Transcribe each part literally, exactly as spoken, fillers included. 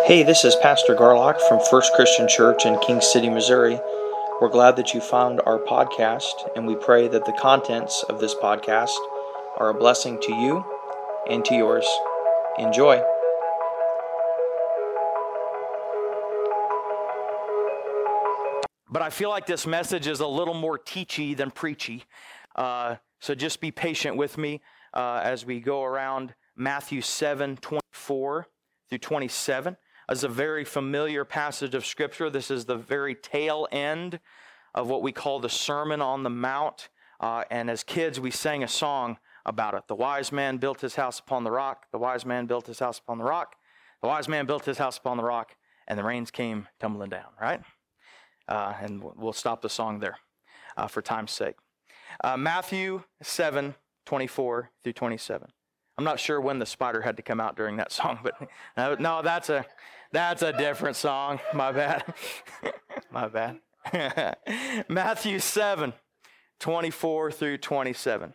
Hey, this is Pastor Garlock from First Christian Church in King City, Missouri. We're glad that you found our podcast, and we pray that the contents of this podcast are a blessing to you and to yours. Enjoy. But I feel like this message is a little more teachy than preachy, uh, so just be patient with me uh, as we go around Matthew seven twenty-four through twenty-seven. This is a very familiar passage of Scripture. This is the very tail end of what we call the Sermon on the Mount. Uh, and as kids, we sang a song about it. The wise man built his house upon the rock. The wise man built his house upon the rock. The wise man built his house upon the rock, and the rains came tumbling down, right? Uh, and we'll stop the song there uh, for time's sake. Uh, Matthew seven twenty-four through twenty-seven. I'm not sure when the spider had to come out during that song, but no, no that's a that's a different song. My bad. My bad. Matthew seven twenty-four through twenty-seven.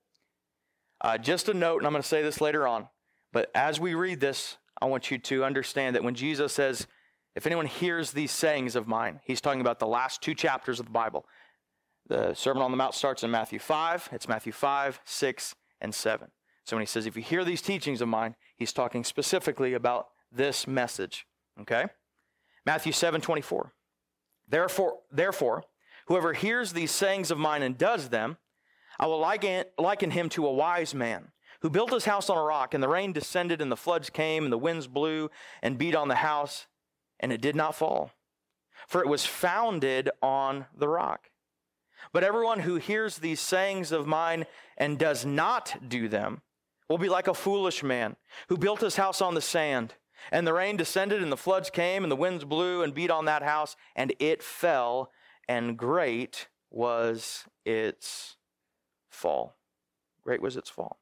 Uh, just a note, and I'm going to say this later on, but as we read this, I want you to understand that when Jesus says, if anyone hears these sayings of mine, he's talking about the last two chapters of the Bible. The Sermon on the Mount starts in Matthew five. It's Matthew five, six, and seven. So when he says, if you hear these teachings of mine, he's talking specifically about this message, okay? Matthew seven twenty-four. Therefore, therefore, whoever hears these sayings of mine and does them, I will liken, liken him to a wise man who built his house on a rock, and the rain descended, and the floods came, and the winds blew and beat on the house, and it did not fall, for it was founded on the rock. But everyone who hears these sayings of mine and does not do them will be like a foolish man who built his house on the sand. And the rain descended, and the floods came, and the winds blew and beat on that house, and it fell, and great was its fall. Great was its fall.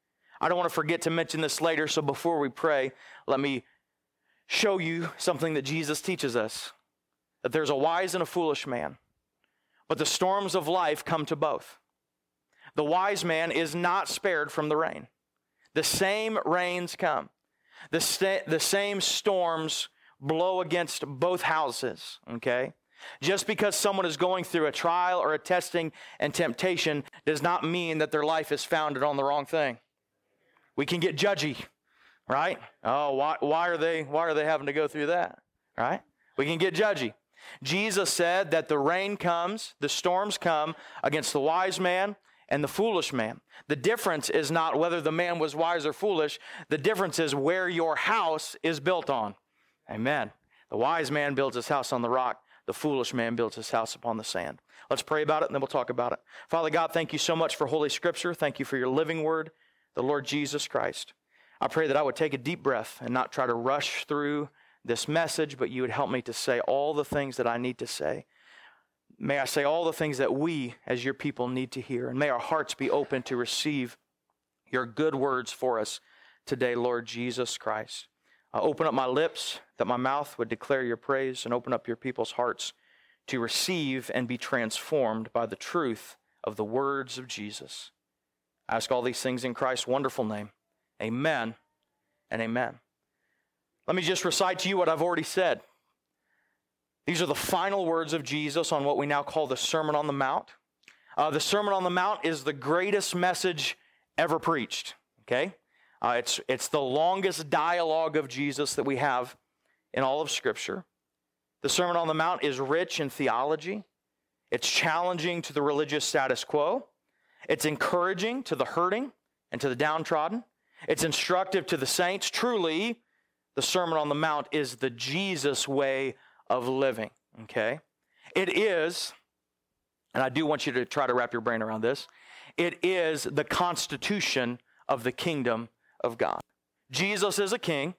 I don't want to forget to mention this later, so before we pray, let me show you something that Jesus teaches us. That there's a wise and a foolish man, but the storms of life come to both. The wise man is not spared from the rain. The same rains come. The, st- the same storms blow against both houses, okay? Just because someone is going through a trial or a testing and temptation does not mean that their life is founded on the wrong thing. We can get judgy, right? Oh, why, why are they, why are they having to go through that, right? We can get judgy. Jesus said that the rain comes, the storms come against the wise man and the foolish man. The difference is not whether the man was wise or foolish. The difference is where your house is built on. Amen. The wise man builds his house on the rock. The foolish man builds his house upon the sand. Let's pray about it, and then we'll talk about it. Father God, thank you so much for Holy Scripture. Thank you for your living word, the Lord Jesus Christ. I pray that I would take a deep breath and not try to rush through this message, but you would help me to say all the things that I need to say. May I say all the things that we, as your people, need to hear. And may our hearts be open to receive your good words for us today, Lord Jesus Christ. Uh, open up my lips that my mouth would declare your praise, and open up your people's hearts to receive and be transformed by the truth of the words of Jesus. I ask all these things in Christ's wonderful name. Amen and amen. Let me just recite to you what I've already said. These are the final words of Jesus on what we now call the Sermon on the Mount. Uh, the Sermon on the Mount is the greatest message ever preached, okay? Uh, it's, it's the longest dialogue of Jesus that we have in all of Scripture. The Sermon on the Mount is rich in theology. It's challenging to the religious status quo. It's encouraging to the hurting and to the downtrodden. It's instructive to the saints. Truly, the Sermon on the Mount is the Jesus way of living, okay? It is, and I do want you to try to wrap your brain around this, it is the constitution of the kingdom of God. Jesus is a king,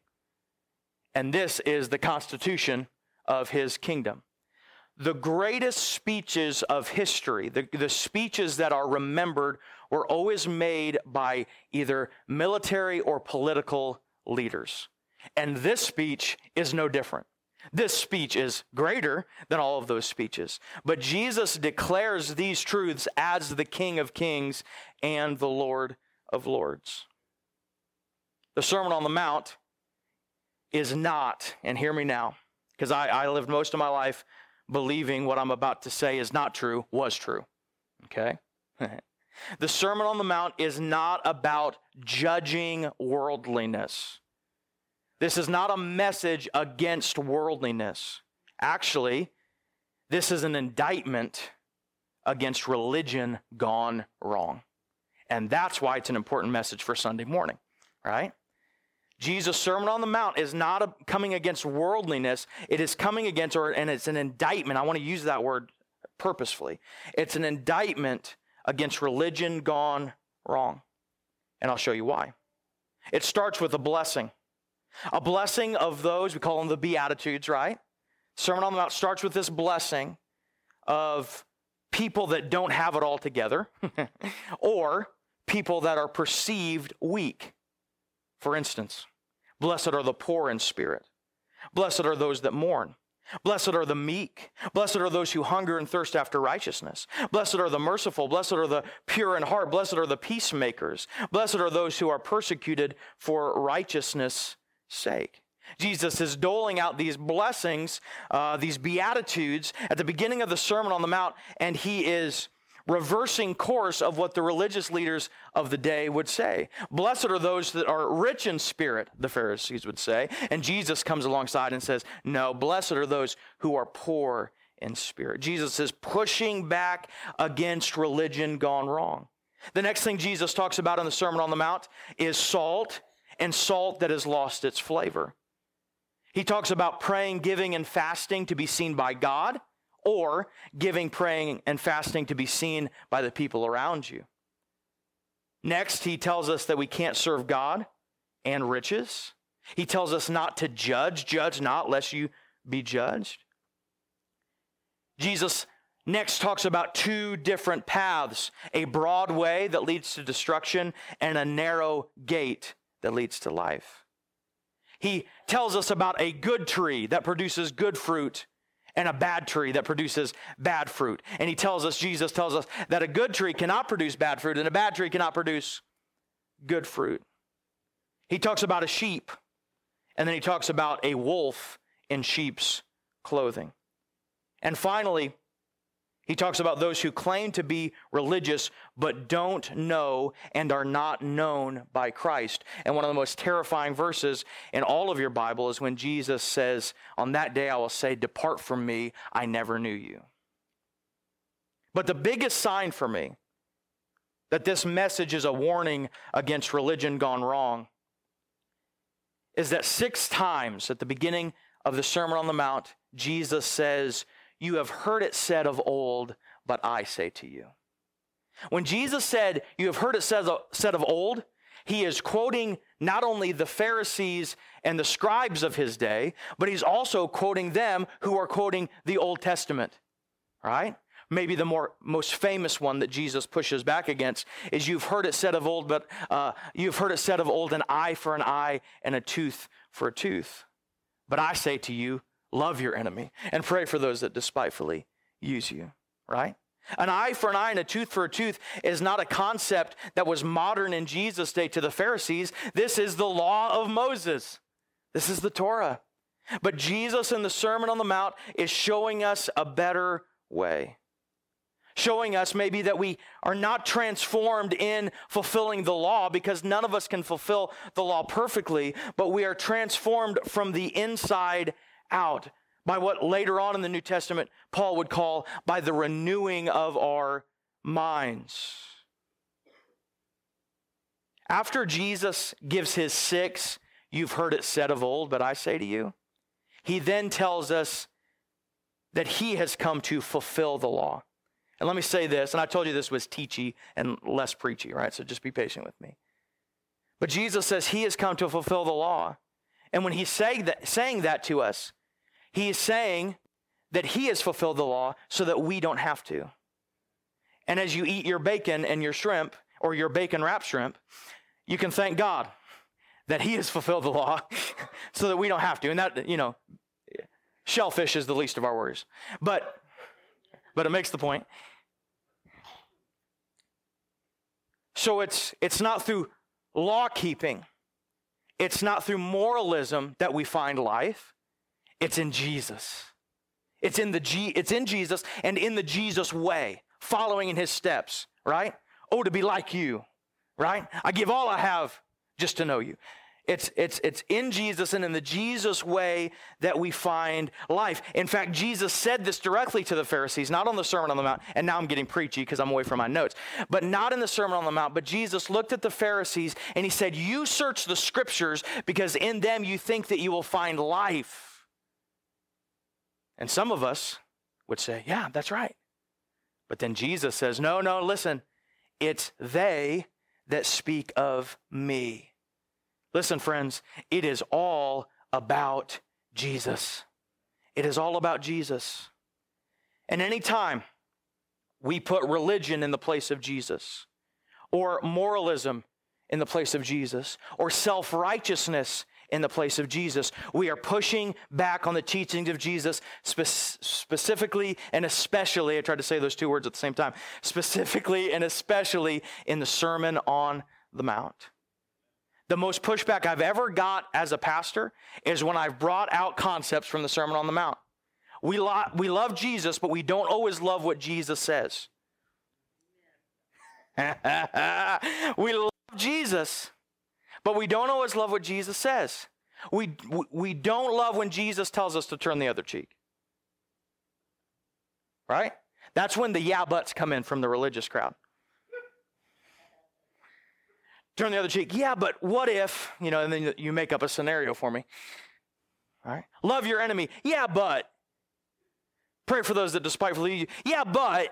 and this is the constitution of his kingdom. The greatest speeches of history, the, the speeches that are remembered, were always made by either military or political leaders. And this speech is no different. This speech is greater than all of those speeches. But Jesus declares these truths as the King of Kings and the Lord of Lords. The Sermon on the Mount is not, and hear me now, because I, I lived most of my life believing what I'm about to say is not true, was true, okay? The Sermon on the Mount is not about judging worldliness. This is not a message against worldliness. Actually, this is an indictment against religion gone wrong. And that's why it's an important message for Sunday morning, right? Jesus' Sermon on the Mount is not a, coming against worldliness. It is coming against, or and it's an indictment. I want to use that word purposefully. It's an indictment against religion gone wrong. And I'll show you why. It starts with a blessing. A blessing of those, we call them the Beatitudes, right? Sermon on the Mount starts with this blessing of people that don't have it all together or people that are perceived weak. For instance, blessed are the poor in spirit. Blessed are those that mourn. Blessed are the meek. Blessed are those who hunger and thirst after righteousness. Blessed are the merciful. Blessed are the pure in heart. Blessed are the peacemakers. Blessed are those who are persecuted for righteousness' sake. Jesus is doling out these blessings, uh, these Beatitudes at the beginning of the Sermon on the Mount, and he is reversing course of what the religious leaders of the day would say. Blessed are those that are rich in spirit, the Pharisees would say. And Jesus comes alongside and says, no, blessed are those who are poor in spirit. Jesus is pushing back against religion gone wrong. The next thing Jesus talks about in the Sermon on the Mount is salt, and salt that has lost its flavor. He talks about praying, giving, and fasting to be seen by God, or giving, praying, and fasting to be seen by the people around you. Next, he tells us that we can't serve God and riches. He tells us not to judge. Judge not, lest you be judged. Jesus next talks about two different paths, a broad way that leads to destruction and a narrow gate that leads to life. He tells us about a good tree that produces good fruit and a bad tree that produces bad fruit. And he tells us, Jesus tells us, that a good tree cannot produce bad fruit and a bad tree cannot produce good fruit. He talks about a sheep, and then he talks about a wolf in sheep's clothing. And finally, he talks about those who claim to be religious but don't know and are not known by Christ. And one of the most terrifying verses in all of your Bible is when Jesus says, on that day I will say, depart from me, I never knew you. But the biggest sign for me that this message is a warning against religion gone wrong is that six times at the beginning of the Sermon on the Mount, Jesus says, you have heard it said of old, but I say to you. When Jesus said, you have heard it said of old, he is quoting not only the Pharisees and the scribes of his day, but he's also quoting them who are quoting the Old Testament, right? Maybe the more most famous one that Jesus pushes back against is you've heard it said of old, but uh, you've heard it said of old, an eye for an eye and a tooth for a tooth. But I say to you, love your enemy and pray for those that despitefully use you, right? An eye for an eye and a tooth for a tooth is not a concept that was modern in Jesus' day to the Pharisees. This is the law of Moses. This is the Torah. But Jesus in the Sermon on the Mount is showing us a better way. Showing us maybe that we are not transformed in fulfilling the law, because none of us can fulfill the law perfectly, but we are transformed from the inside out by what later on in the New Testament Paul would call by the renewing of our minds. After Jesus gives his six, you've heard it said of old, but I say to you, he then tells us that he has come to fulfill the law. And let me say this, and I told you this was teachy and less preachy, right? So just be patient with me. But Jesus says he has come to fulfill the law. And when he's saying that, saying that to us, he is saying that he has fulfilled the law so that we don't have to. And as you eat your bacon and your shrimp, or your bacon wrapped shrimp, you can thank God that he has fulfilled the law so that we don't have to. And that, you know, shellfish is the least of our worries. But, but it makes the point. So it's, it's not through law keeping. it's not through moralism that we find life. It's in Jesus. It's in the G, it's in Jesus and in the Jesus way, following in his steps, right? Oh, to be like you, right? I give all I have just to know you. It's, it's, it's in Jesus and in the Jesus way that we find life. In fact, Jesus said this directly to the Pharisees, not on the Sermon on the Mount, and now I'm getting preachy because I'm away from my notes, but not in the Sermon on the Mount, but Jesus looked at the Pharisees and he said, you search the scriptures because in them you think that you will find life. And some of us would say, yeah, that's right. But then Jesus says, no, no, listen, it's they that speak of me. Listen, friends, it is all about Jesus. It is all about Jesus. And anytime we put religion in the place of Jesus, or moralism in the place of Jesus, or self-righteousness in the place of Jesus, we are pushing back on the teachings of Jesus, spe- specifically and especially, I tried to say those two words at the same time, specifically and especially in the Sermon on the Mount. The most pushback I've ever got as a pastor is when I've brought out concepts from the Sermon on the Mount. We, lo- we love Jesus, but we don't always love what Jesus says. We love Jesus, but we don't always love what Jesus says. We, we don't love when Jesus tells us to turn the other cheek. Right? That's when the yeah buts come in from the religious crowd. Turn the other cheek. Yeah, but what if, you know, and then you make up a scenario for me. All right? Love your enemy. Yeah, but. Pray for those that despitefully use you. Yeah, but.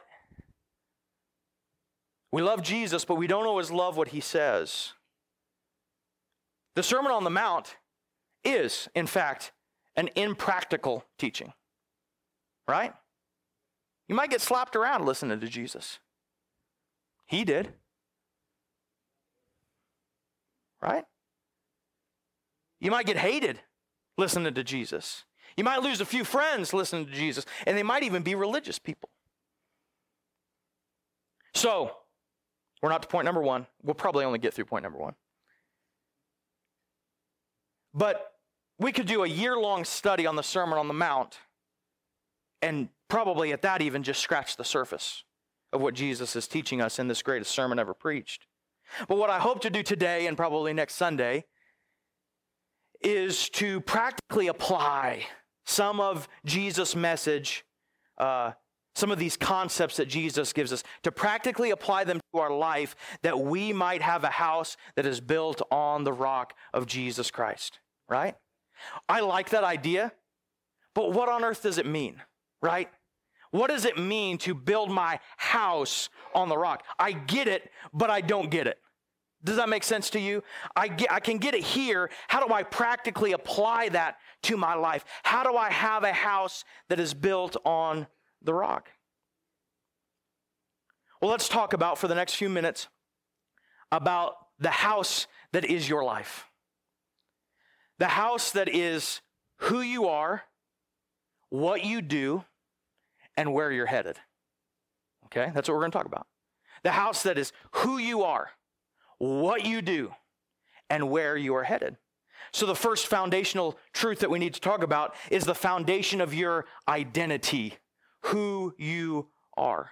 We love Jesus, but we don't always love what he says. The Sermon on the Mount is, in fact, an impractical teaching, right? You might get slapped around listening to Jesus. He did, right? You might get hated listening to Jesus. You might lose a few friends listening to Jesus, and they might even be religious people. So, we're not to point number one. We'll probably only get through point number one. But we could do a year-long study on the Sermon on the Mount and probably at that even just scratch the surface of what Jesus is teaching us in this greatest sermon ever preached. But what I hope to do today and probably next Sunday is to practically apply some of Jesus' message, uh, some of these concepts that Jesus gives us, to practically apply them to our life that we might have a house that is built on the rock of Jesus Christ, right? I like that idea, but what on earth does it mean, right? What does it mean to build my house on the rock? I get it, but I don't get it. Does that make sense to you? I get, I can get it here. How do I practically apply that to my life? How do I have a house that is built on the rock? Well, let's talk about, for the next few minutes, about the house that is your life. The house that is who you are, what you do, and where you're headed. Okay, that's what we're going to talk about. The house that is who you are, what you do, and where you are headed. So the first foundational truth that we need to talk about is the foundation of your identity, who you are.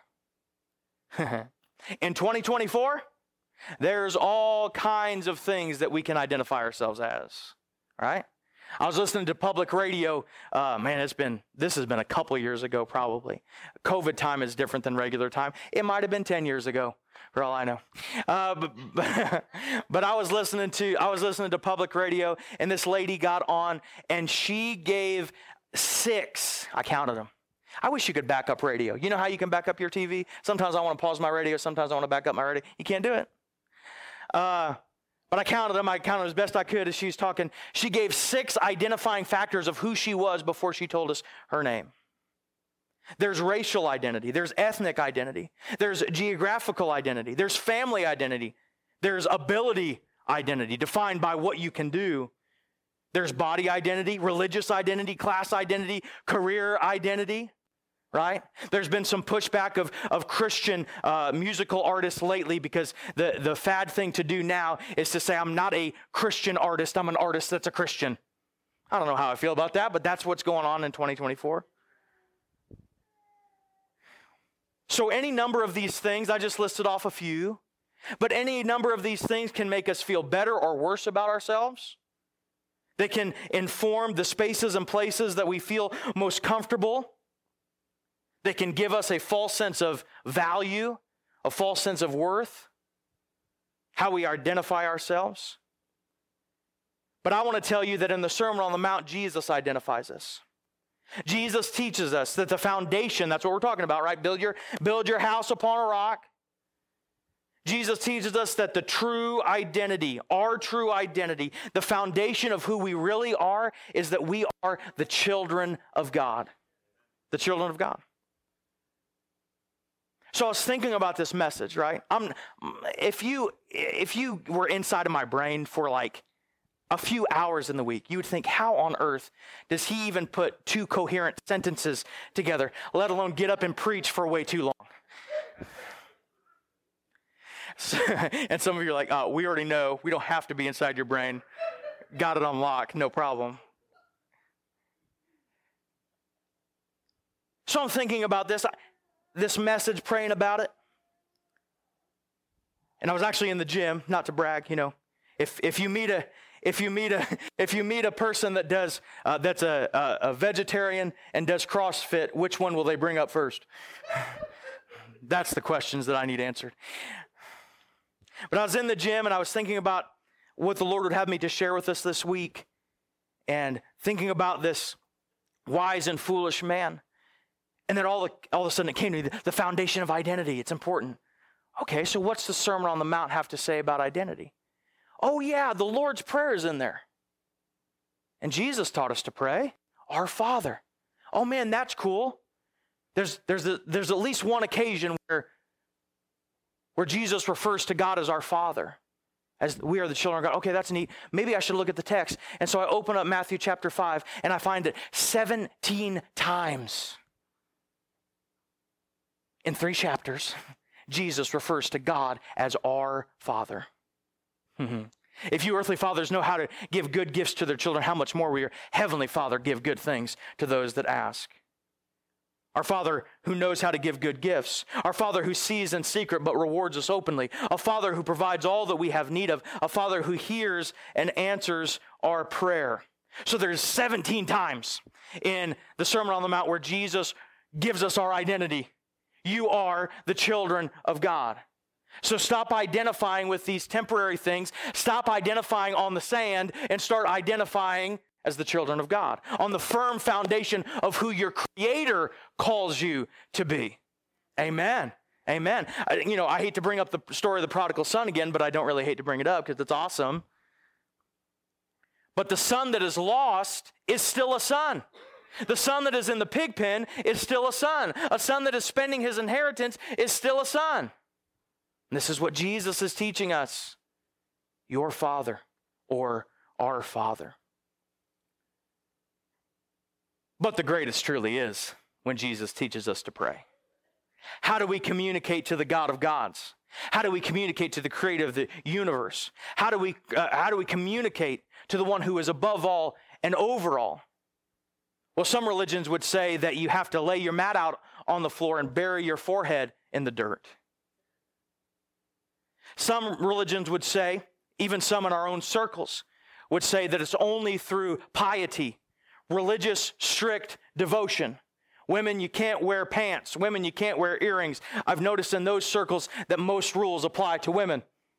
In twenty twenty-four, there's all kinds of things that we can identify ourselves as, right? I was listening to public radio. Uh, man, it's been, this has been a couple years ago probably. COVID time is different than regular time. It might have been ten years ago, for all I know. Uh, but, but, but I was listening to, I was listening to public radio, and this lady got on, and she gave six, I counted them. I wish you could back up radio. You know how you can back up your T V? Sometimes I want to pause my radio. Sometimes I want to back up my radio. You can't do it. Uh, But I counted them. I counted as best I could as she was talking. She gave six identifying factors of who she was before she told us her name. There's racial identity. There's ethnic identity. There's geographical identity. There's family identity. There's ability identity, defined by what you can do. There's body identity, religious identity, class identity, career identity, right? There's been some pushback of, of Christian uh, musical artists lately because the, the fad thing to do now is to say, I'm not a Christian artist, I'm an artist that's a Christian. I don't know how I feel about that, but that's what's going on in twenty twenty-four. So any number of these things, I just listed off a few, but any number of these things can make us feel better or worse about ourselves. They can inform the spaces and places that we feel most comfortable. They can give us a false sense of value, a false sense of worth, how we identify ourselves. But I want to tell you that in the Sermon on the Mount, Jesus identifies us. Jesus teaches us that the foundation, that's what we're talking about, right? Build your, build your house upon a rock. Jesus teaches us that the true identity, our true identity, the foundation of who we really are is that we are the children of God. The children of God. So I was thinking about this message, right? I'm, if you if you were inside of my brain for like a few hours in the week, you would think, how on earth does he even put two coherent sentences together, let alone get up and preach for way too long? So, and some of you are like, oh, we already know. We don't have to be inside your brain. Got it on lock, no problem. So I'm thinking about this, this message, praying about it. And I was actually in the gym, not to brag, you know. If if you meet a if you meet a if you meet a person that does uh, that's a, a a vegetarian and does CrossFit, which one will they bring up first? That's the questions that I need answered. But I was in the gym and I was thinking about what the Lord would have me to share with us this week, and thinking about this wise and foolish man. And then all, the, all of a sudden it came to me, the, the foundation of identity. It's important. Okay, so what's the Sermon on the Mount have to say about identity? Oh yeah, the Lord's Prayer is in there. And Jesus taught us to pray, Our Father. Oh man, that's cool. There's, there's, a, there's at least one occasion where, where Jesus refers to God as our Father, as we are the children of God. Okay, that's neat. Maybe I should look at the text. And so I open up Matthew chapter five, and I find it seventeen times. In three chapters, Jesus refers to God as our Father. Mm-hmm. If you earthly fathers know how to give good gifts to their children, how much more will your heavenly Father give good things to those that ask? Our Father who knows how to give good gifts. Our Father who sees in secret but rewards us openly. A Father who provides all that we have need of. A Father who hears and answers our prayer. So there's seventeen times in the Sermon on the Mount where Jesus gives us our identity. You are the children of God. So stop identifying with these temporary things. Stop identifying on the sand and start identifying as the children of God, on the firm foundation of who your Creator calls you to be. Amen. Amen. I, you know, I hate to bring up the story of the prodigal son again, but I don't really hate to bring it up because it's awesome. But the son that is lost is still a son. The son that is in the pig pen is still a son. A son that is spending his inheritance is still a son. And this is what Jesus is teaching us. Your Father, or our Father. But the greatest truly is when Jesus teaches us to pray. How do we communicate to the God of gods? How do we communicate to the creator of the universe? How do we, uh, how do we communicate to the one who is above all and over all? Well, some religions would say that you have to lay your mat out on the floor and bury your forehead in the dirt. Some religions would say, even some in our own circles, would say that it's only through piety, religious, strict devotion. Women, you can't wear pants. Women, you can't wear earrings. I've noticed in those circles that most rules apply to women.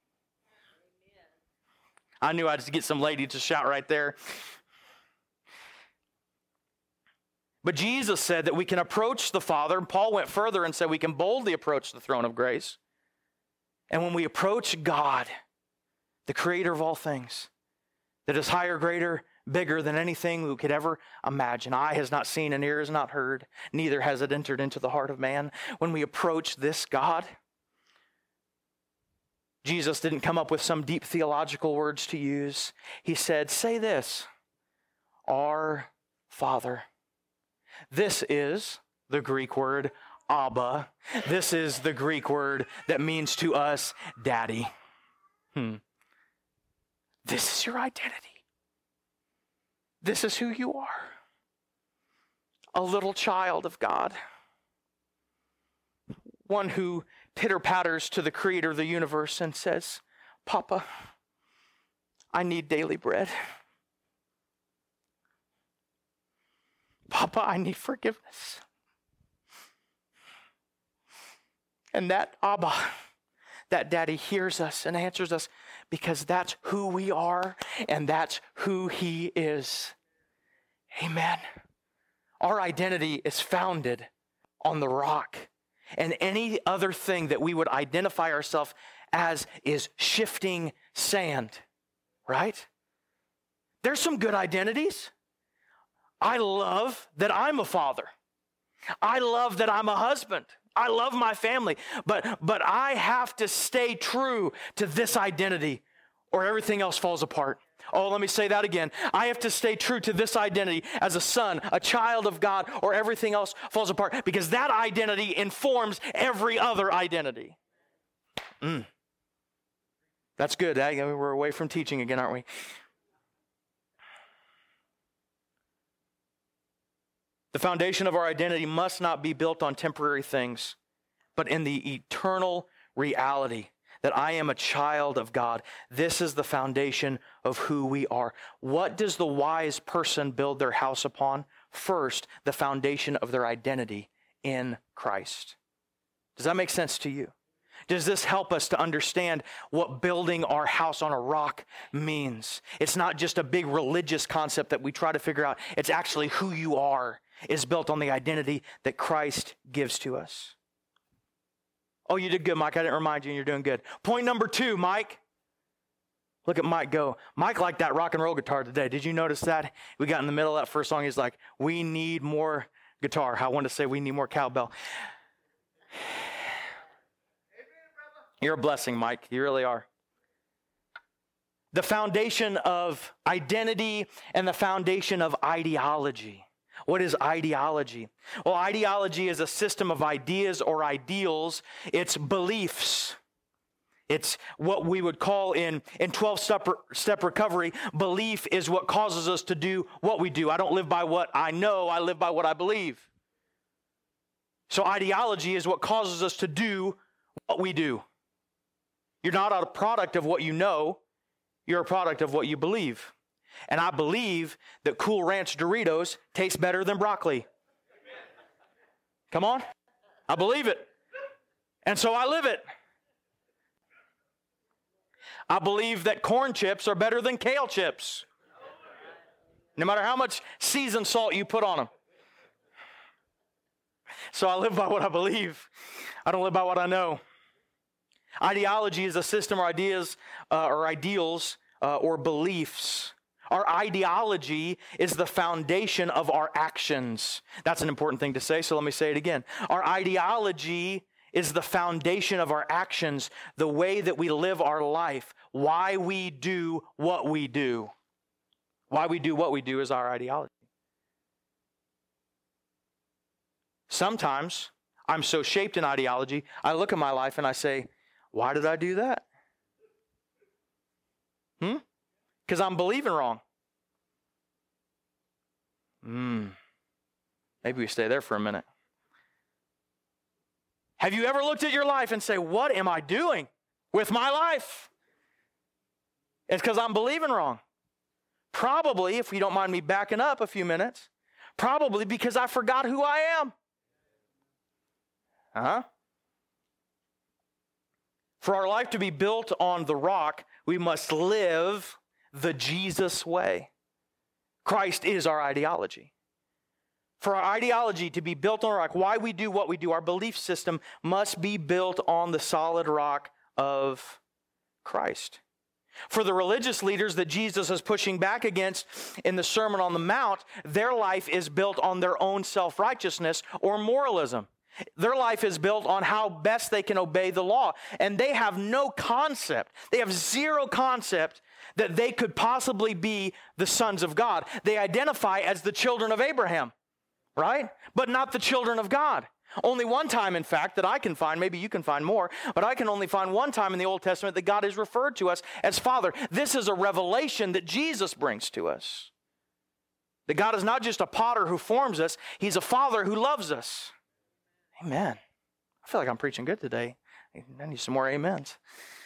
I knew I'd get some lady to shout right there. But Jesus said that we can approach the Father. Paul went further and said we can boldly approach the throne of grace. And when we approach God, the creator of all things, that is higher, greater, bigger than anything we could ever imagine. Eye has not seen and ear has not heard, neither has it entered into the heart of man. When we approach this God, Jesus didn't come up with some deep theological words to use. He said, say this, Our Father. This is the Greek word Abba. This is the Greek word that means to us daddy. Hmm. This is your identity. This is who you are. A little child of God. One who pitter-patters to the creator of the universe and says, Papa, I need daily bread. Papa, I need forgiveness. And that Abba, that daddy hears us and answers us because that's who we are and that's who he is. Amen. Our identity is founded on the rock. And any other thing that we would identify ourselves as is shifting sand, right? There's some good identities. I love that I'm a father. I love that I'm a husband. I love my family. But, but I have to stay true to this identity or everything else falls apart. Oh, let me say that again. I have to stay true to this identity as a son, a child of God, or everything else falls apart because that identity informs every other identity. Mm. That's good. Eh? We're away from teaching again, aren't we? The foundation of our identity must not be built on temporary things, but in the eternal reality that I am a child of God. This is the foundation of who we are. What does the wise person build their house upon? First, the foundation of their identity in Christ. Does that make sense to you? Does this help us to understand what building our house on a rock means? It's not just a big religious concept that we try to figure out. It's actually who you are is built on the identity that Christ gives to us. Oh, you did good, Mike. I didn't remind you, and you're doing good. Point number two, Mike. Look at Mike go. Mike liked that rock and roll guitar today. Did you notice that? We got in the middle of that first song. He's like, we need more guitar. I wanted to say we need more cowbell. You're a blessing, Mike. You really are. The foundation of identity and the foundation of ideology. What is ideology? Well, ideology is a system of ideas or ideals. It's beliefs. It's what we would call in, in twelve-step step recovery, belief is what causes us to do what we do. I don't live by what I know, I live by what I believe. So ideology is what causes us to do what we do. You're not a product of what you know, you're a product of what you believe. And I believe that Cool Ranch Doritos taste better than broccoli. Come on. I believe it. And so I live it. I believe that corn chips are better than kale chips. No matter how much seasoned salt you put on them. So I live by what I believe. I don't live by what I know. Ideology is a system or ideas uh, or ideals uh, or beliefs. Our ideology is the foundation of our actions. That's an important thing to say, so let me say it again. Our ideology is the foundation of our actions, the way that we live our life, why we do what we do. Why we do what we do is our ideology. Sometimes I'm so shaped in ideology, I look at my life and I say, why did I do that? Hmm? Because I'm believing wrong. Hmm. Maybe we stay there for a minute. Have you ever looked at your life and say, what am I doing with my life? It's because I'm believing wrong. Probably, if you don't mind me backing up a few minutes, probably because I forgot who I am. Uh-huh. For our life to be built on the rock, we must live the Jesus way. Christ is our ideology. For our ideology to be built on a rock, why we do what we do, our belief system must be built on the solid rock of Christ. For the religious leaders that Jesus is pushing back against in the Sermon on the Mount, their life is built on their own self-righteousness or moralism. Their life is built on how best they can obey the law. And they have no concept, they have zero concept that they could possibly be the sons of God. They identify as the children of Abraham. right? But not the children of God. Only one time, in fact, that I can find, maybe you can find more, but I can only find one time in the Old Testament that God is referred to us as Father. This is a revelation that Jesus brings to us. That God is not just a potter who forms us, He's a Father who loves us. Amen. I feel like I'm preaching good today. I need some more amens.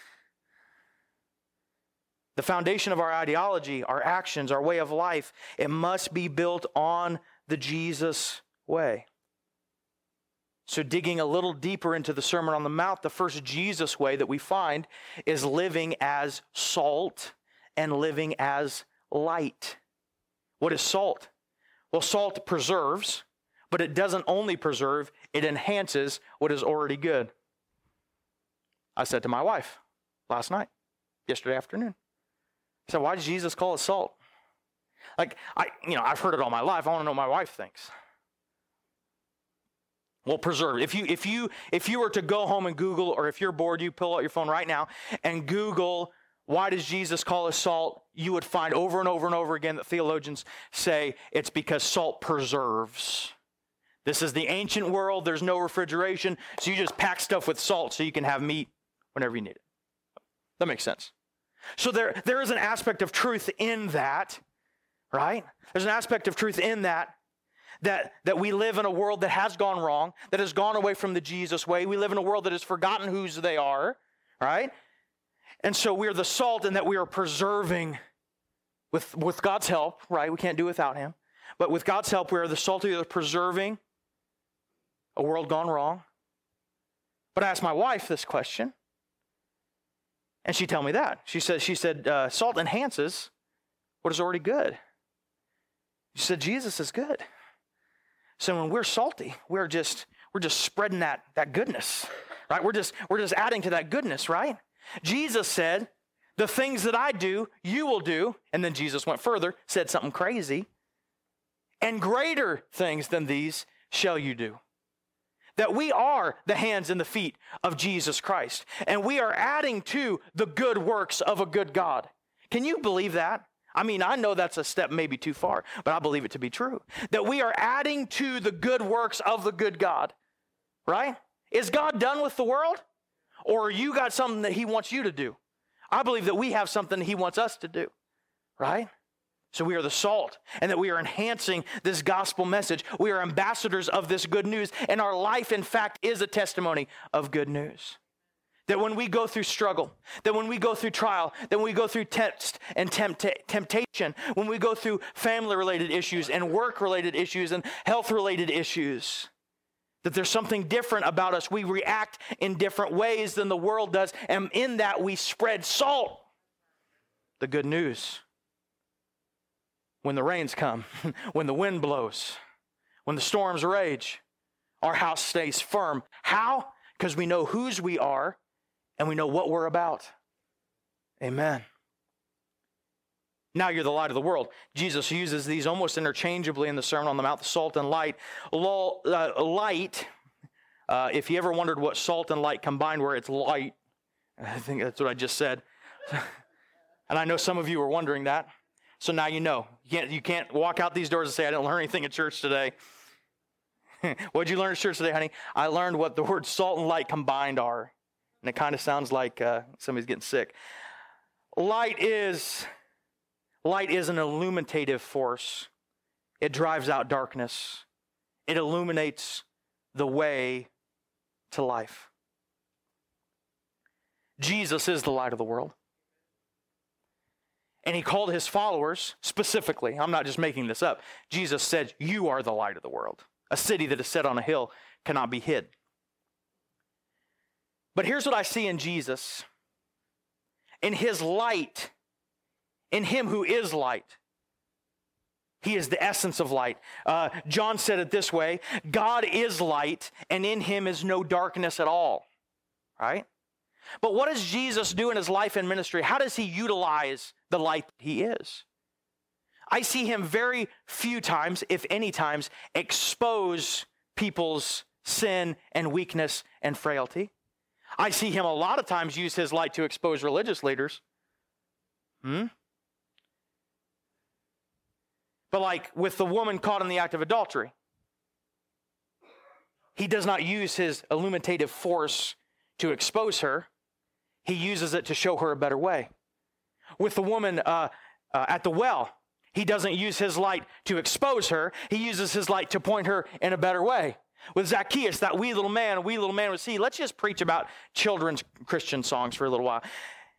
The foundation of our ideology, our actions, our way of life, it must be built on the Jesus way. So digging a little deeper into the Sermon on the Mount, the first Jesus way that we find is living as salt and living as light. What is salt? Well, salt preserves, but it doesn't only preserve, it enhances what is already good. I said to my wife last night, yesterday afternoon, I said, why did Jesus call it salt? Like, I, you know, I've heard it all my life. I want to know what my wife thinks. Well, preserve. If you, if you, if you were to go home and Google, or if you're bored, you pull out your phone right now and Google, why does Jesus call us salt? You would find over and over and over again that theologians say it's because salt preserves. This is the ancient world. There's no refrigeration. So you just pack stuff with salt so you can have meat whenever you need it. That makes sense. So there, there is an aspect of truth in that, right? There's an aspect of truth in that, that, that we live in a world that has gone wrong, that has gone away from the Jesus way. We live in a world that has forgotten whose they are, right? And so we're the salt in that we are preserving with, with God's help, right? We can't do without Him. But with God's help, we are the salt that are preserving a world gone wrong. But I asked my wife this question, and she told me that. She said, she said uh, salt enhances what is already good. She said, Jesus is good. So when we're salty, we're just we're just spreading that, that goodness, right? We're just we're just adding to that goodness, right? Jesus said, the things that I do, you will do. And then Jesus went further, said something crazy. And greater things than these shall you do. That we are the hands and the feet of Jesus Christ. And we are adding to the good works of a good God. Can you believe that? I mean, I know that's a step maybe too far, but I believe it to be true. That we are adding to the good works of the good God, right? Is God done with the world? Or you got something that He wants you to do? I believe that we have something He wants us to do, right? So we are the salt, and that we are enhancing this gospel message. We are ambassadors of this good news, and our life, in fact, is a testimony of good news. That when we go through struggle, that when we go through trial, that when we go through test and tempta- temptation, when we go through family-related issues and work-related issues and health-related issues, that there's something different about us. We react in different ways than the world does, and in that we spread salt, the good news. When the rains come, when the wind blows, when the storms rage, our house stays firm. How? Because we know whose we are, and we know what we're about. Amen. Now you're the light of the world. Jesus uses these almost interchangeably in the Sermon on the Mount, the salt and light. Light, uh, if you ever wondered what salt and light combined were, it's light. I think that's what I just said. And I know some of you were wondering that. So now you know. You can't, you can't walk out these doors and say, I didn't learn anything at church today. What did you learn at church today, honey? I learned what the words salt and light combined are. And it kind of sounds like uh, somebody's getting sick. Light is, light is an illuminative force. It drives out darkness. It illuminates the way to life. Jesus is the light of the world. And He called His followers specifically. I'm not just making this up. Jesus said, you are the light of the world. A city that is set on a hill cannot be hid. But here's what I see in Jesus. In His light, in Him who is light. He is the essence of light. Uh, John said it this way, God is light, and in Him is no darkness at all. Right? But what does Jesus do in His life and ministry? How does He utilize the light that He is? I see Him very few times, if any times, expose people's sin and weakness and frailty. I see Him a lot of times use His light to expose religious leaders. Hmm? But like with the woman caught in the act of adultery, he does not use his illuminative force to expose her. He uses it to show her a better way. With the woman uh, uh, at the well, he doesn't use his light to expose her. He uses his light to point her in a better way. With Zacchaeus, that wee little man, wee little man would see. Let's just preach about children's Christian songs for a little while.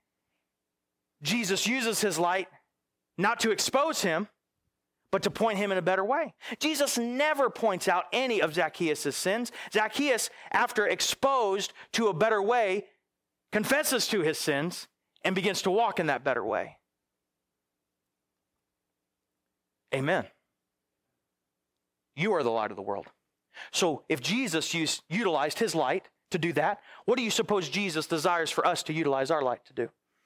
Jesus uses his light not to expose him, but to point him in a better way. Jesus never points out any of Zacchaeus' sins. Zacchaeus, after exposed to a better way, confesses to his sins and begins to walk in that better way. Amen. You are the light of the world. So if Jesus used, utilized his light to do that, what do you suppose Jesus desires for us to utilize our light to do?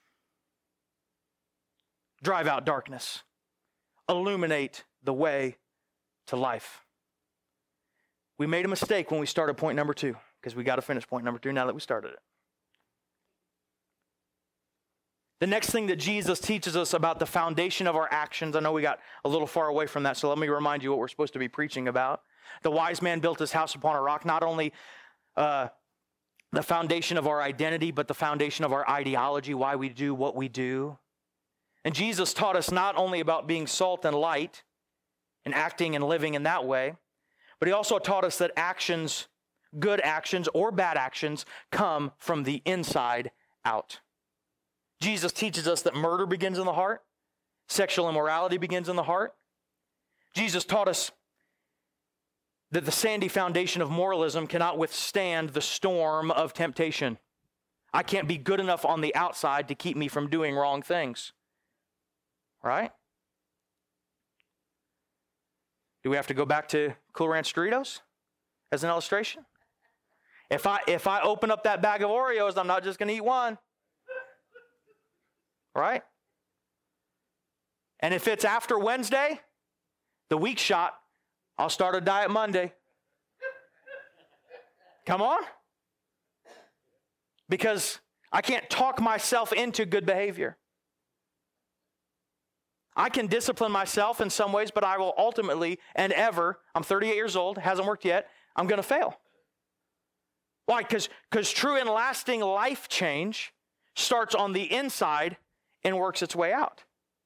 Drive out darkness. Illuminate the way to life. We made a mistake when we started point number two, because we got to finish point number two now that we started it. The next thing that Jesus teaches us about the foundation of our actions, I know we got a little far away from that, so let me remind you what we're supposed to be preaching about. The wise man built his house upon a rock, not only uh, the foundation of our identity, but the foundation of our ideology, why we do what we do. And Jesus taught us not only about being salt and light and acting and living in that way, but he also taught us that actions, good actions or bad actions, come from the inside out. Jesus teaches us that murder begins in the heart, sexual immorality begins in the heart. Jesus taught us that the sandy foundation of moralism cannot withstand the storm of temptation. I can't be good enough on the outside to keep me from doing wrong things. Right? Do we have to go back to Cool Ranch Doritos as an illustration? If I if I open up that bag of Oreos, I'm not just going to eat one. Right? And if it's after Wednesday, the weak shot, I'll start a diet Monday. Come on. Because I can't talk myself into good behavior. I can discipline myself in some ways, but I will ultimately and ever, I'm thirty-eight years old, hasn't worked yet, I'm going to fail. Why? Because because true and lasting life change starts on the inside and works its way out.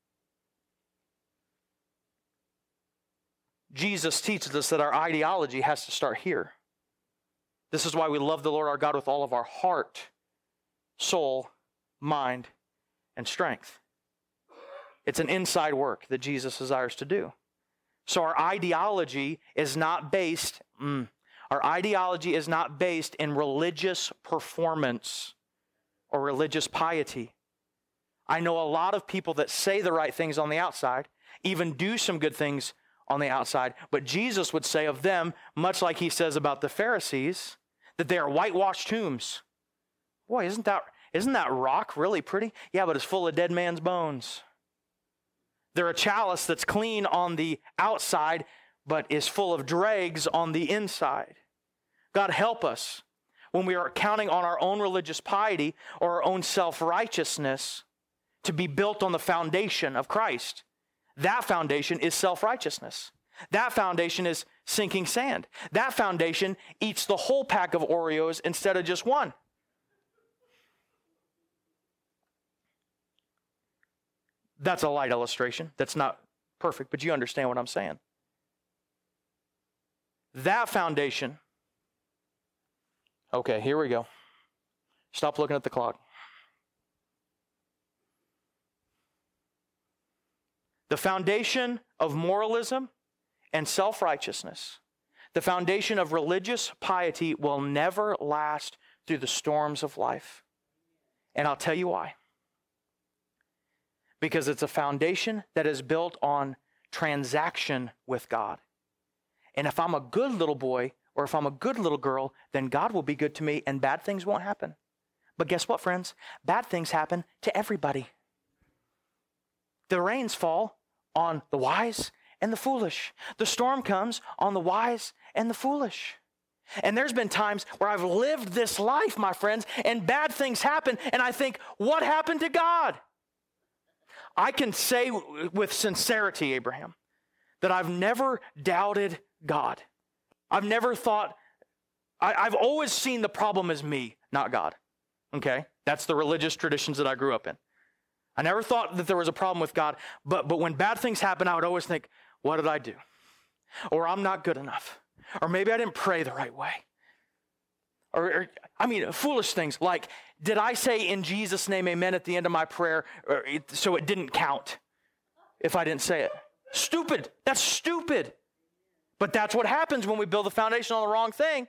Jesus teaches us that our ideology has to start here. This is why we love the Lord our God with all of our heart, soul, mind, and strength. It's an inside work that Jesus desires to do. So our ideology is not based, mm, our ideology is not based in religious performance or religious piety. I know a lot of people that say the right things on the outside, even do some good things on the outside, but Jesus would say of them, much like he says about the Pharisees, that they are whitewashed tombs. Boy, isn't that, isn't that rock really pretty? Yeah, but it's full of dead man's bones. They're a chalice that's clean on the outside, but is full of dregs on the inside. God help us when we are counting on our own religious piety or our own self-righteousness to be built on the foundation of Christ. That foundation is self-righteousness. That foundation is sinking sand. That foundation eats the whole pack of Oreos instead of just one. That's a light illustration. That's not perfect, but you understand what I'm saying. That foundation. Okay, here we go. Stop looking at the clock. The foundation of moralism and self-righteousness, the foundation of religious piety will never last through the storms of life. And I'll tell you why. Because it's a foundation that is built on transaction with God. And if I'm a good little boy or if I'm a good little girl, then God will be good to me and bad things won't happen. But guess what, friends? Bad things happen to everybody. The rains fall on the wise and the foolish. The storm comes on the wise and the foolish. And there's been times where I've lived this life, my friends, and bad things happen, and I think, what happened to God? I can say with sincerity, Abraham, that I've never doubted God. I've never thought I, I've always seen the problem as me, not God. Okay? That's the religious traditions that I grew up in. I never thought that there was a problem with God, but, but when bad things happen, I would always think, what did I do? Or I'm not good enough. Or maybe I didn't pray the right way. Or, or I mean, foolish things like, did I say in Jesus' name amen at the end of my prayer or it, so it didn't count if I didn't say it? Stupid. That's stupid. But that's what happens when we build the foundation on the wrong thing.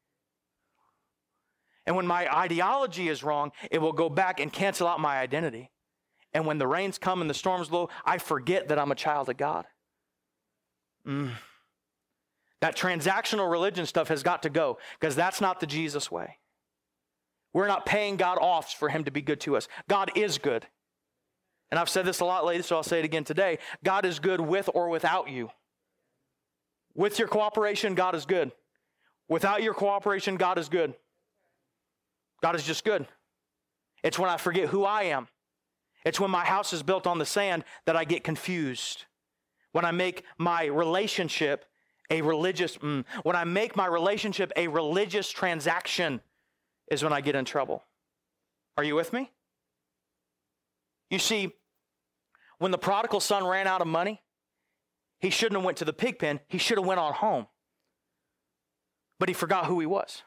And when my ideology is wrong, it will go back and cancel out my identity. And when the rains come and the storms blow, I forget that I'm a child of God. Mm. That transactional religion stuff has got to go because that's not the Jesus way. We're not paying God off for him to be good to us. God is good. And I've said this a lot lately, so I'll say it again today. God is good with or without you. With your cooperation, God is good. Without your cooperation, God is good. God is just good. It's when I forget who I am. It's when my house is built on the sand that I get confused. When I make my relationship a religious, mm, when I make my relationship a religious transaction is when I get in trouble. Are you with me? You see, when the prodigal son ran out of money, he shouldn't have went to the pig pen. He should have went on home. But he forgot who he was.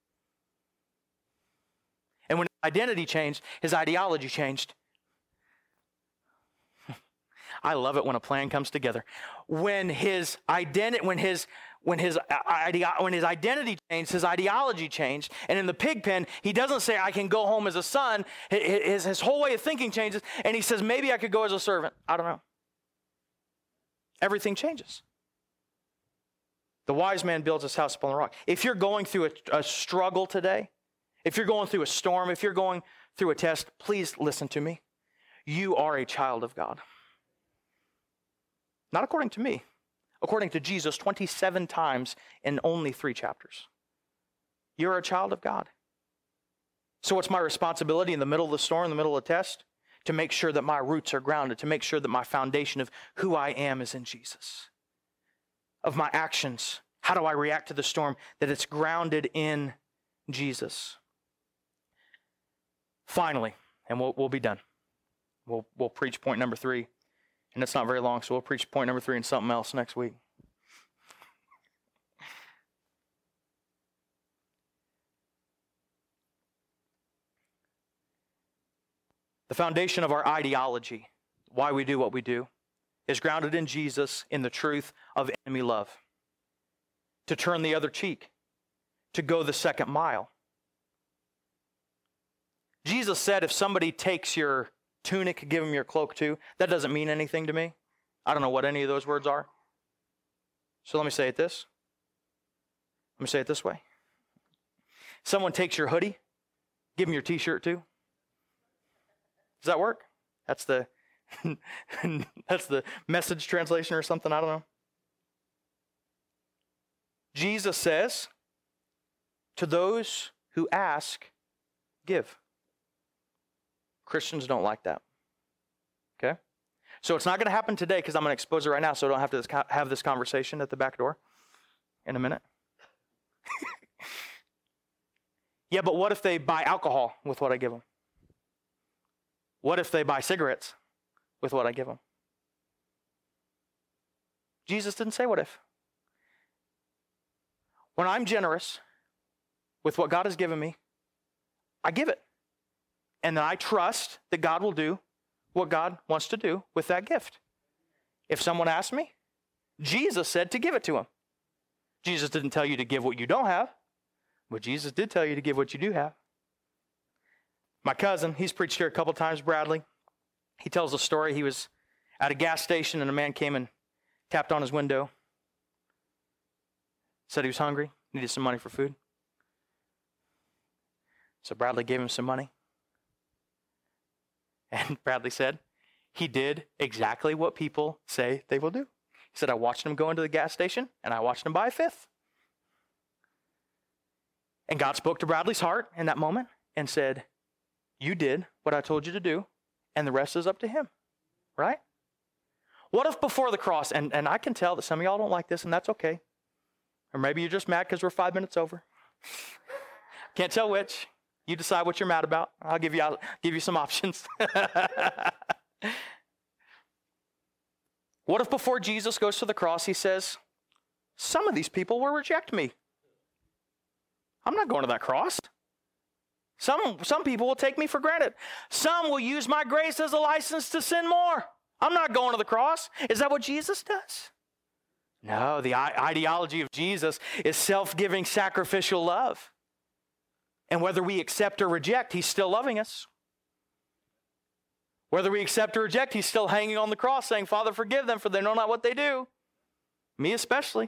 And when his identity changed, his ideology changed. I love it when a plan comes together. When his identity, when his when his idea, when his identity changed, his ideology changed, and in the pig pen, he doesn't say, "I can go home as a son." His his whole way of thinking changes, and he says, "Maybe I could go as a servant." I don't know. Everything changes. The wise man builds his house upon the rock. If you're going through a, a struggle today, if you're going through a storm, if you're going through a test, please listen to me. You are a child of God. Not according to me, according to Jesus twenty-seven times in only three chapters. You're a child of God. So what's my responsibility in the middle of the storm, in the middle of the test? To make sure that my roots are grounded, to make sure that my foundation of who I am is in Jesus. Of my actions, how do I react to the storm? That it's grounded in Jesus. Finally, and we'll, we'll be done. We'll, we'll preach point number three. And it's not very long, so we'll preach point number three and something else next week. The foundation of our ideology, why we do what we do, is grounded in Jesus, in the truth of enemy love. To turn the other cheek, to go the second mile. Jesus said if somebody takes your tunic, give him your cloak too. That doesn't mean anything to me. I don't know what any of those words are. So let me say it this. Let me say it this way. Someone takes your hoodie, give him your t-shirt too. Does that work? That's the that's the Message translation or something, I don't know. Jesus says, to those who ask, give. Christians don't like that. Okay? So it's not going to happen today because I'm going to expose it right now so I don't have to have this conversation at the back door in a minute. Yeah, but what if they buy alcohol with what I give them? What if they buy cigarettes with what I give them? Jesus didn't say what if. When I'm generous with what God has given me, I give it. And then I trust that God will do what God wants to do with that gift. If someone asks me, Jesus said to give it to him. Jesus didn't tell you to give what you don't have, but Jesus did tell you to give what you do have. My cousin, he's preached here a couple times, Bradley. He tells a story. He was at a gas station and a man came and tapped on his window. Said he was hungry, needed some money for food. So Bradley gave him some money. And Bradley said, he did exactly what people say they will do. He said, I watched him go into the gas station and I watched him buy a fifth. And God spoke to Bradley's heart in that moment and said, you did what I told you to do and the rest is up to him, right? What if before the cross, and, and I can tell that some of y'all don't like this and that's okay. Or maybe you're just mad because we're five minutes over. Can't tell which. You decide what you're mad about. I'll give you, I'll give you some options. What if before Jesus goes to the cross, he says, some of these people will reject me. I'm not going to that cross. Some, some people will take me for granted. Some will use my grace as a license to sin more. I'm not going to the cross. Is that what Jesus does? No, the ideology of Jesus is self-giving, sacrificial love. And whether we accept or reject, he's still loving us. Whether we accept or reject, he's still hanging on the cross saying, Father, forgive them, for they know not what they do. Me especially.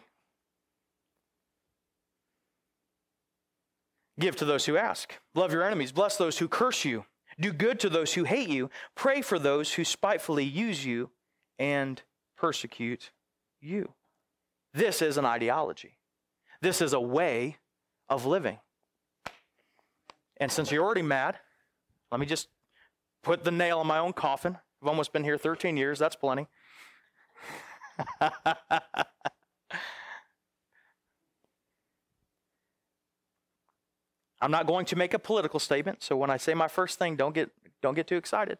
Give to those who ask. Love your enemies. Bless those who curse you. Do good to those who hate you. Pray for those who spitefully use you and persecute you. This is an ideology. This is a way of living. And since you're already mad, let me just put the nail in my own coffin. I've almost been here thirteen years. That's plenty. I'm not going to make a political statement, so when I say my first thing, don't get, don't get too excited.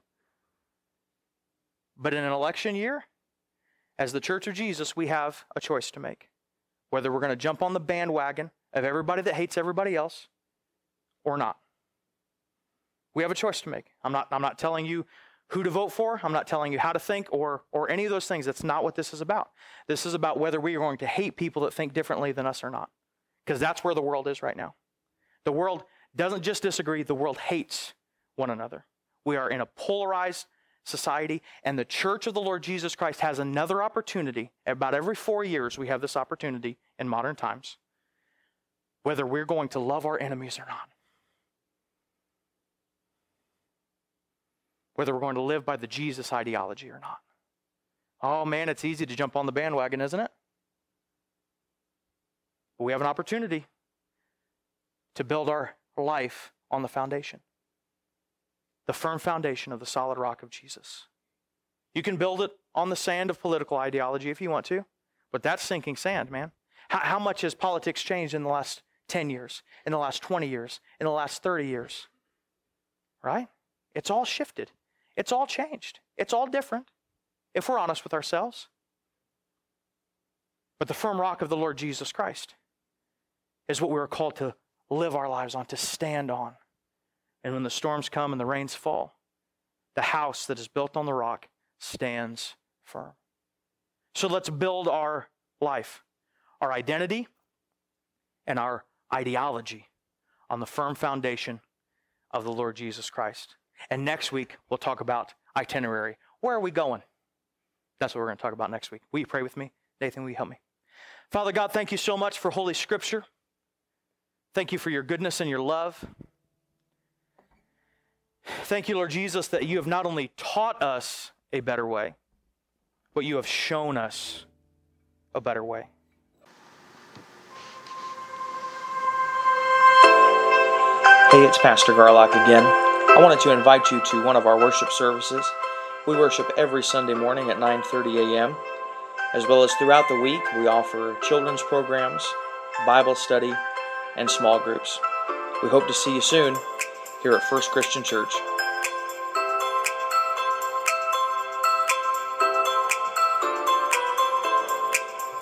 But in an election year, as the Church of Jesus, we have a choice to make. Whether we're going to jump on the bandwagon of everybody that hates everybody else or not. We have a choice to make. I'm not, I'm not telling you who to vote for. I'm not telling you how to think or, or any of those things. That's not what this is about. This is about whether we are going to hate people that think differently than us or not. Because that's where the world is right now. The world doesn't just disagree. The world hates one another. We are in a polarized society, and the Church of the Lord Jesus Christ has another opportunity. About every four years, we have this opportunity in modern times, whether we're going to love our enemies or not. Whether we're going to live by the Jesus ideology or not. Oh man, it's easy to jump on the bandwagon, isn't it? But we have an opportunity to build our life on the foundation. The firm foundation of the solid rock of Jesus. You can build it on the sand of political ideology if you want to, but that's sinking sand, man. How, how much has politics changed in the last ten years, in the last twenty years, in the last thirty years? Right? It's all shifted. It's all changed. It's all different, if we're honest with ourselves. But the firm rock of the Lord Jesus Christ is what we are called to live our lives on, to stand on. And when the storms come and the rains fall, the house that is built on the rock stands firm. So let's build our life, our identity, and our ideology on the firm foundation of the Lord Jesus Christ. And next week, we'll talk about itinerary. Where are we going? That's what we're going to talk about next week. Will you pray with me? Nathan, will you help me? Father God, thank you so much for Holy Scripture. Thank you for your goodness and your love. Thank you, Lord Jesus, that you have not only taught us a better way, but you have shown us a better way. Hey, it's Pastor Garlock again. I wanted to invite you to one of our worship services. We worship every Sunday morning at nine thirty a.m. As well as throughout the week, we offer children's programs, Bible study, and small groups. We hope to see you soon here at First Christian Church.